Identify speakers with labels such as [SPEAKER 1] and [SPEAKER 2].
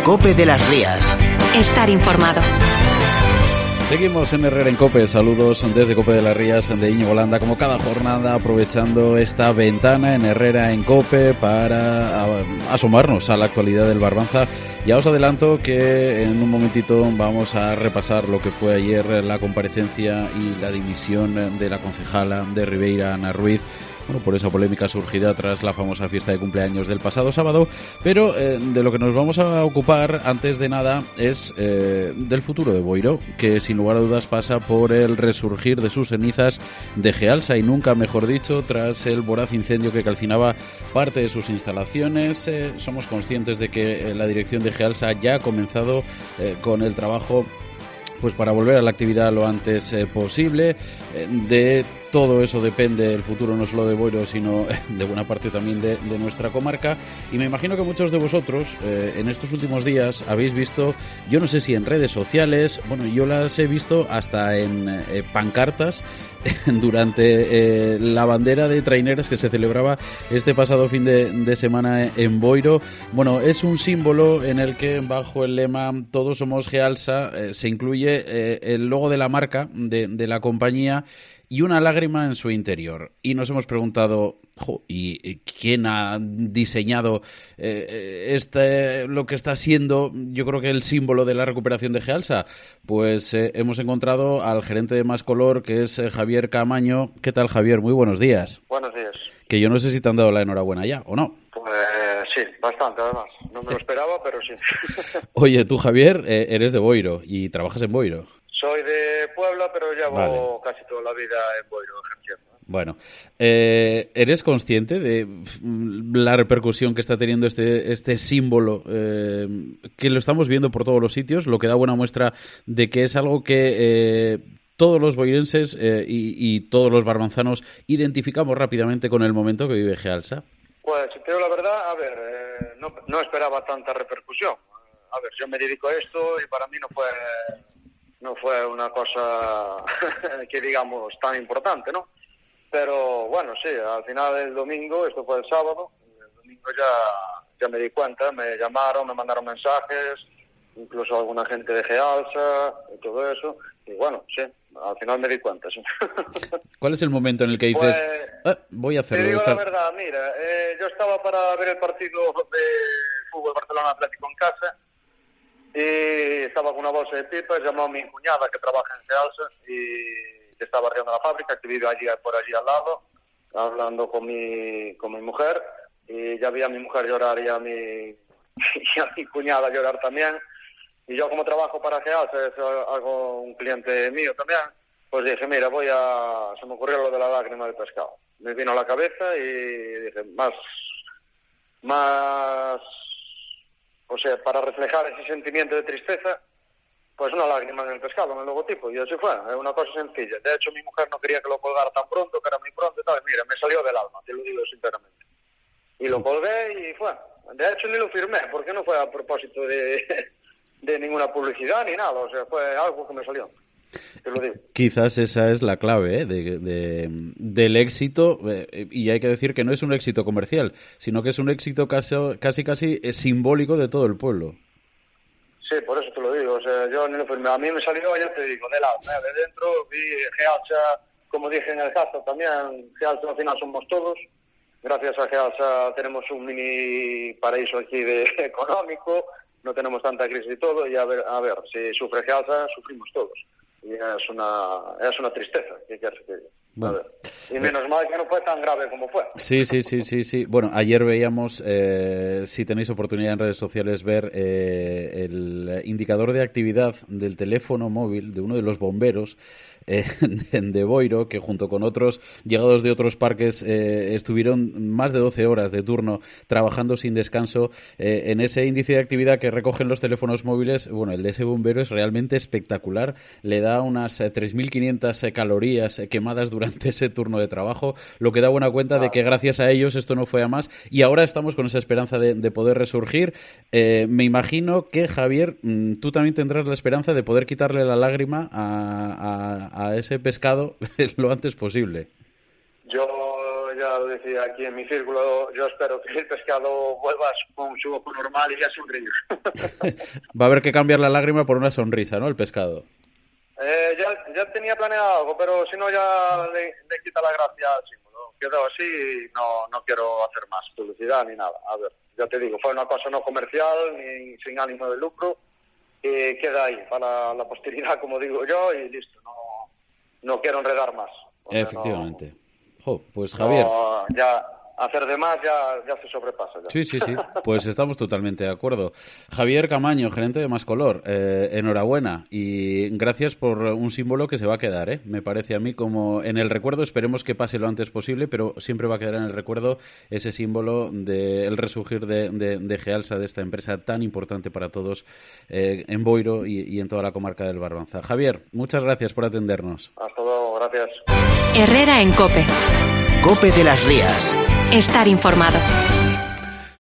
[SPEAKER 1] COPE de las Rías.
[SPEAKER 2] Estar informado.
[SPEAKER 3] Seguimos en Herrera en COPE, saludos desde COPE de las Rías de Íñigo Landa, como cada jornada, aprovechando esta ventana en Herrera en COPE para asomarnos a la actualidad del Barbanza. Ya os adelanto que en un momentito vamos a repasar lo que fue ayer la comparecencia y la dimisión de la concejala de Ribeira, Ana Ruiz, por esa polémica surgida tras la famosa fiesta de cumpleaños del pasado sábado, pero de lo que nos vamos a ocupar antes de nada es del futuro de Boiro, que sin lugar a dudas pasa por el resurgir de sus cenizas de Gealsa, y nunca mejor dicho, tras el voraz incendio que calcinaba parte de sus instalaciones. Somos conscientes de que la dirección de Gealsa ya ha comenzado con el trabajo pues para volver a la actividad lo antes posible. De todo eso depende el futuro no solo de Boiro, sino de buena parte también de nuestra comarca. Y me imagino que muchos de vosotros en estos últimos días habéis visto, yo no sé si en redes sociales, bueno, yo las he visto hasta en pancartas durante la bandera de traineras que se celebraba este pasado fin de semana en Boiro. Bueno, es un símbolo en el que bajo el lema Todos somos Gealsa se incluye el logo de la marca de la compañía y una lágrima en su interior. Y nos hemos preguntado, ¿y quién ha diseñado lo que está siendo, yo creo que el símbolo de la recuperación de Gealsa? Pues hemos encontrado al gerente de Mascolor, que es Javier Camaño. ¿Qué tal, Javier? Muy buenos días.
[SPEAKER 4] Buenos días.
[SPEAKER 3] Que yo no sé si te han dado la enhorabuena ya, ¿o no?
[SPEAKER 4] Pues sí, bastante además. No me lo esperaba, pero sí.
[SPEAKER 3] Oye, tú, Javier, eres de Boiro y trabajas en Boiro.
[SPEAKER 4] Soy de Puebla, pero llevo casi toda la vida en Boiro ejerciendo.
[SPEAKER 3] Bueno, ¿eres consciente de la repercusión que está teniendo este símbolo, que lo estamos viendo por todos los sitios, lo que da buena muestra de que es algo que todos los boirenses y todos los barbanzanos identificamos rápidamente con el momento que vive Gealsa?
[SPEAKER 4] Pues, si te digo la verdad, a ver, no esperaba tanta repercusión. A ver, yo me dedico a esto y para mí no fue una cosa que digamos tan importante, ¿no? Pero bueno, sí, al final el domingo, esto fue el sábado, el domingo ya me di cuenta, me llamaron, me mandaron mensajes, incluso alguna gente de Gealsa y todo eso, y bueno, sí, al final me di cuenta, sí.
[SPEAKER 3] ¿Cuál es el momento en el que dices, voy a hacerlo?
[SPEAKER 4] Te digo la verdad, mira, yo estaba para ver el partido de fútbol Barcelona-Atlético en casa, y estaba con una bolsa de pipas, llamó a mi cuñada que trabaja en Gealsa y que estaba arriando la fábrica, que vive por allí al lado, hablando con mi mujer, y ya vi a mi mujer llorar y a mi cuñada llorar también. Y yo, como trabajo para Gealsa, es algo un cliente mío también, pues dije, mira, se me ocurrió lo de la lágrima del pescado. Me vino a la cabeza y dije, o sea, para reflejar ese sentimiento de tristeza, pues una lágrima en el pescado, en el logotipo, y así fue, es una cosa sencilla. De hecho, mi mujer no quería que lo colgara tan pronto, que era muy pronto y tal, mira, me salió del alma, te lo digo sinceramente. Y lo colgué y fue. De hecho, ni lo firmé, porque no fue a propósito de ninguna publicidad ni nada, o sea, fue algo que me salió. Te lo digo. Quizás
[SPEAKER 3] esa es la clave del éxito, y hay que decir que no es un éxito comercial, sino que es un éxito casi simbólico de todo el pueblo.
[SPEAKER 4] Sí, por eso te lo digo, o sea, yo ni lo firmé, a mí me salió, ya te digo, del alma, de dentro, vi Gealsa, como dije en el hashtag también, Gealsa al final somos todos, gracias a Gealsa tenemos un mini paraíso aquí económico, no tenemos tanta crisis y todo, y a ver, si sufre Gealsa, sufrimos todos. Y es una tristeza, ¿qué quieres que diga? Bueno, y menos mal que no fue tan grave como fue.
[SPEAKER 3] Sí. Bueno, ayer veíamos, si tenéis oportunidad en redes sociales, ver el indicador de actividad del teléfono móvil de uno de los bomberos de Boiro, que junto con otros llegados de otros parques estuvieron más de 12 horas de turno trabajando sin descanso en ese índice de actividad que recogen los teléfonos móviles. Bueno, el de ese bombero es realmente espectacular, le da unas 3.500 calorías quemadas durante ese turno de trabajo, lo que da buena cuenta de que gracias a ellos esto no fue a más, y ahora estamos con esa esperanza de poder resurgir. Me imagino que, Javier, tú también tendrás la esperanza de poder quitarle la lágrima a ese pescado lo antes posible.
[SPEAKER 4] Yo ya lo decía aquí en mi círculo, yo espero que el pescado vuelva con su ojo normal y ya sonríe.
[SPEAKER 3] Va a haber que cambiar la lágrima por una sonrisa, ¿no? El pescado.
[SPEAKER 4] Ya tenía planeado algo, pero si no ya le quita la gracia al símbolo. Quedó así y no quiero hacer más publicidad ni nada. A ver, ya te digo, fue una cosa no comercial ni sin ánimo de lucro y queda ahí para la posteridad, como digo yo, y listo. No quiero enredar más.
[SPEAKER 3] Efectivamente. Pues Javier.
[SPEAKER 4] Ya hacer de más ya se sobrepasa. Ya.
[SPEAKER 3] Sí. Pues estamos totalmente de acuerdo. Javier Camaño, gerente de Mascolor, enhorabuena y gracias por un símbolo que se va a quedar, ¿eh? Me parece a mí como en el recuerdo, esperemos que pase lo antes posible, pero siempre va a quedar en el recuerdo ese símbolo del resurgir de Gealsa, de esta empresa tan importante para todos en Boiro y en toda la comarca del Barbanza. Javier, muchas gracias por atendernos.
[SPEAKER 4] Hasta luego, gracias.
[SPEAKER 1] Herrera en COPE.
[SPEAKER 2] COPE de las Rías.
[SPEAKER 1] Estar informado.